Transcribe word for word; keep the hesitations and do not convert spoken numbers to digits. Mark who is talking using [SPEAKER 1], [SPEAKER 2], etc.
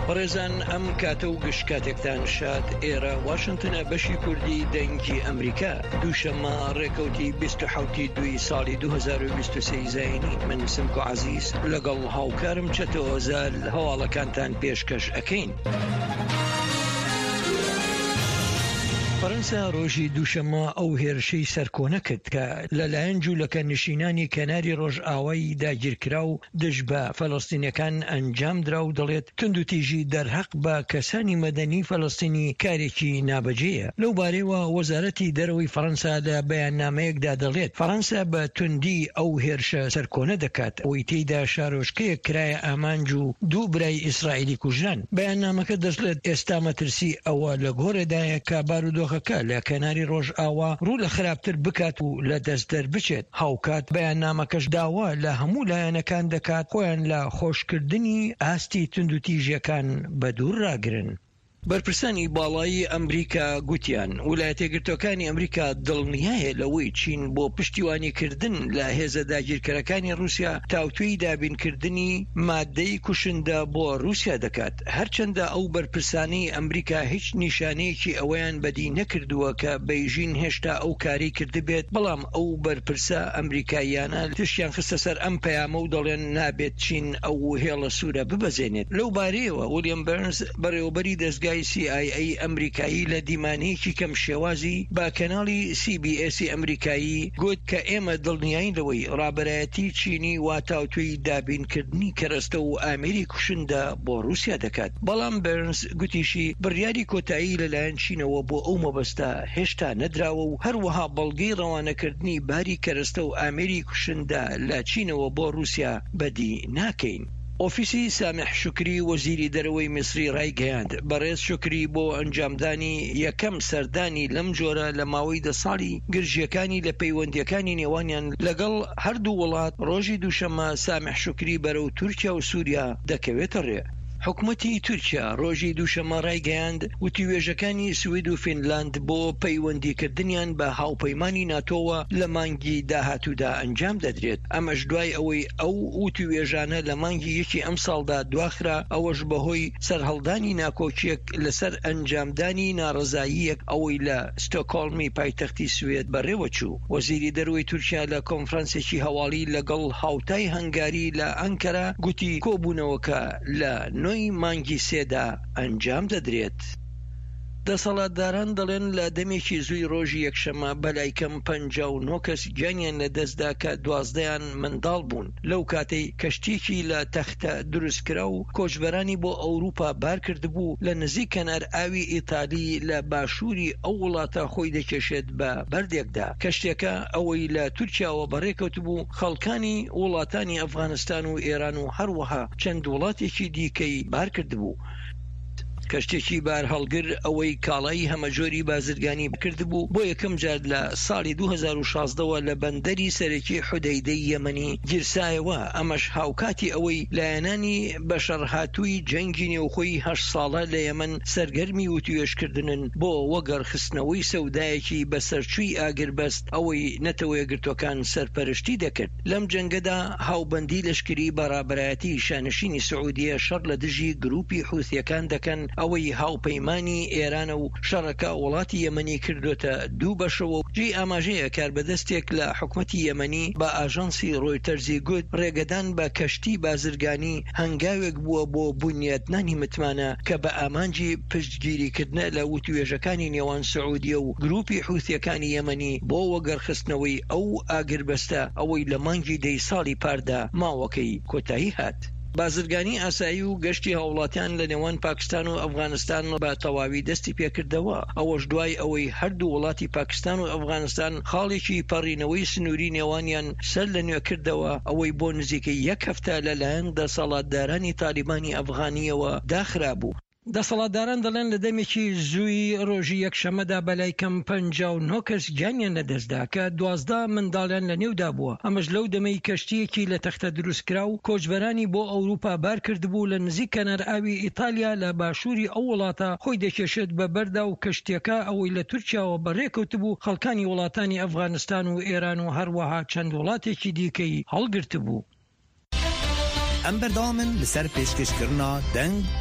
[SPEAKER 1] بەڕێزان ئەم کاتە و گشت کاتێکتان شاد ئێرە واشنگتنە بەشی کوردی دەنگی ئەمریکا دووشەممە ڕێکەوتی بیست و حەوتی دوی ساڵی دوو هەزار و بیست و سێ زاینی من سمکۆ عەزیز لەگەڵ هاوکارم چەتۆزە هەواڵەکانتان پێشکەش ئەکەین. فەرەنسا ڕۆژی دووشەممە ئەو هێرشەی سەرکۆنە کرد کە لەلایەن جوولەکە نشینانی کەناری ڕۆژئاوایی داگیرکرا و دژ بە فەڵەستینیەکان ئەنجام درا و دەڵێت تند و تیژی دەرهەق بە کەسانی مەدەنی فەڵەستینی کارێکی نابەجێیە. لەو بارەیەوە وەزارەتی دەرەوەی فەرەنسا لە بەیاننامەیەکدا دەڵێت فەرەنسا بە توندی ئەو هێرشە سەرکۆنە دەکات ئەوەی تێیدا شارۆچکەیەک کرایە ئامانج و دوو برای ئیسرائیلی کوژران. بەیاننامەکە دەژڵێت ئێستا مەترسی ئەوە لە گۆڕێدایە کە بارودۆخ لە کەناری ڕۆژئاوا ڕوو لە خراپتر بکات و لە دەست دەربچێت. هاوکات بەیاننامەکەش داوا لە هەموو لایەنەکان دەکات خۆیان لە خۆشکردنی ئاستی تند و تیژەکان بەدوور ڕاگرن. بەرپرسانی باڵایی ئەمریکا گوتیان ویلایەتە یەکگرتووەکانی ئەمریکا دڵنیایە لەوەی چین بۆ پشتیوانیکردن لە هێزە داگیرکەرەکانی رووسیا تاوتوی دابینکردنی مادەی کوشندە بۆ رووسیا دەکات. هەرچەندە ئەو بەرپرسانی ئەمریکا هیچ نیشانەیەکی ئەوەیان بەدی نەکردووە کە بەیژین هێشتا ئەو کاری کردبێت، بەڵام ئەو بەرپرسە ئەمریکاییانە تشیان خستە سەر ئەم پەیامە و دەڵێن نابێت چین ئەو هێڵە سوورە ببەزێنێت. لەو بارەیەوە ویلیام بەرنز بەڕێوەبەری دەستگای سی آی ئەی ئەمریکایی لە دیمانەیەکی کەم شێوازی با کەناڵی سی بی ئێسی ئەمریکایی گوت کە ئێمە دڵنیاین لەوەی ڕابەرایەتی چینی واتاوتوی دابینکردنی کەرەستە و ئامێری کوشندە بۆ رووسیا دەکات. بەڵام بەرنز گوتیشی بڕیاری کۆتایی لەلایەن چینەوە بۆ ئەو مەبەستە هێشتا نەدراوە و هەروەها بەڵگەی ڕەوانەکردنی باری کەرەستە و ئامێری کوشندە لە چینەوە بۆ رووسیا بەدی ناکەین. ئۆفیسی سامح شوکری وەزیری دەرەوەی میسری ڕایگەیاند بەڕێز شوکری بۆ ئەنجامدانی یەکەم سەردانی لەم جۆرە لە ماوەی دە ساڵی گرژیەکانی لە پەیوەندیەکانی نێوانیان لەگەڵ هەردوو وڵات ڕۆژی دووشەممە سامح شوکری بەرەو تورکیا و سووریا دەکەوێتە ڕێ. حکومەتی تورکیا ڕۆژی دووشەممە ڕایگەیاند وتیوێژەکانی سوید و فینلاند بۆ پەیوەندیکردنیان بە هاوپەیمانی ناتۆوە لە مانگی داهاتوودا ئەنجام دەدرێت. ئەمەش دوای ئەوەی ئەو وتیوێژانە لە مانگی یەکی ئەم ساڵدا دواخرا، ئەوەش بەهۆی سەرهەڵدانی ناکۆچیەک لەسەر ئەنجامدانی ناڕەزاییەک ئەوەی لە ستۆکۆڵمی پایتەختی سوێد بەڕێوە چوو. وەزیری دەرەوەی تورکیا لە کۆنفرانسێکی هەواڵی لەگەڵ هاوتای هەنگاری لە ئەنکەرا گوتی کۆبوونەوەکە لە مانگی سێدا ئەنجام دەدرێت. دەسەڵاتداران دەڵێن لە دەمێکی زووی ڕۆژی یەکشەممە بەلای کەم پەنجا و نۆ کەس گیانیان لە دەستدا کە دوازدەیان منداڵ بوون. لەو کاتەی کەشتێکی لە تەختە دروستکرا و کۆچبەرانی بۆ ئەوروپا بار کردبوو لە نزیک کەنار ئاوی ئیتالی لە باشووری ئەو وڵاتە خۆی دەکێشێت بە بەردێکدا. کەشتێکە ئەوەی لە تورکیاوە بەڕێکەوت بوو خەڵکانی وڵاتانی ئەفغانستان و ئێران و هەروەها چەند وڵاتێکی دیکەی بار کردبوو. کەشتێکی بار هەڵگر ئەوەی کاڵایی هەمەجۆری بازرگانی بکردبوو بۆ یەکەم جار لە ساڵی دوو هەزار و شازدەوە لە بەندەری سەرەکی حودەیدەی یەمەنی گیرسایەوە. ئەمەش هاوکاتی ئەوەی لایەنانی بەشەڕهاتووی جەنگی نێوخۆی هەشت ساڵە لە یەمەن سەرگەرمی وتوێژکردنن بۆ وەگەڕخستنەوەی سەودایەکی بەسەرچووی ئاگربەست ئەوەی نەتەوە یەکگرتووەکان سەرپەرشتی دەکرد. لەم جەنگەدا هاوبەندی لەشکری بەڕابەرایەتی شانشینی سعودیە شەڕ لە دژی گروپی حوثیەکان دەکەن ئەوەی هاوپەیمانی ئێرانە و شەڕەکە وڵاتی یەمەنی کردوتە دوو بەشەوە. جێی ئاماژەیە کاربەدەستێک لە حکومەتی یەمەنی بە ئاژانسی ڕۆیتەرزی گوت ڕێگەدان بە کەشتی بازرگانی هەنگاوێک بووە بۆ بنیاتنانی متمانە کە بە ئامانجی پشتگیریکردنە لە وتوێژەکانی نێوان سعودیە و گروپی حوثیەکانی یەمەنی بۆ وەگەڕخستنەوەی ئەو ئاگربەستە ئەوەی لە مانگی دەی ساڵی پاردا ماوەکەی کۆتایی هات. بازرگانی ئاسایی و گەشتی هاوڵاتیان لە نێوان پاکستان و ئەفغانستان بە تەواوی دەستی پێکردەوە. ئەوەش دوای ئەوەی هەردوو وڵاتی پاکستان و ئەفغانستان خاڵێکی پەڕینەوەی سنووری نێوانیان سەر لە نوێ کردەوە، ئەوەی بۆ نزیکەی یەک هەفتە لەلایەن دەسەڵاتدارانی تالیبانی ئەفغانیەوە داخرا بوو. دەسەڵاتداران دەڵێن لە دەمێکی زووی ڕۆژی یەکشەمەدا بەلای کەم پەنجا و نۆ کەس گیانیان لەدەستدا کە دوازدە منداڵیان لە نێودا بووە. ئەمەش لەو دەمەی کەشتیەکی لە تەختە دروستکرا و کۆچبەرانی بۆ ئەوروپا بار کردبوو لە نزیک کەنار ئاوی ئیتالیا لە باشووری ئەو وڵاتە خۆی دەکێشێت بە بەردا و کەشتێکە ئەوەی لە تورکیاوە بەڕێکەوتبوو خەڵکانی وڵاتانی ئەفغانستان و ئێران و هەروەها چەند وڵاتێکی دیکەی هەڵگرتبوو.
[SPEAKER 2] ئەم بەردەوامن لەسەر پێشکەشکردنا دەنگ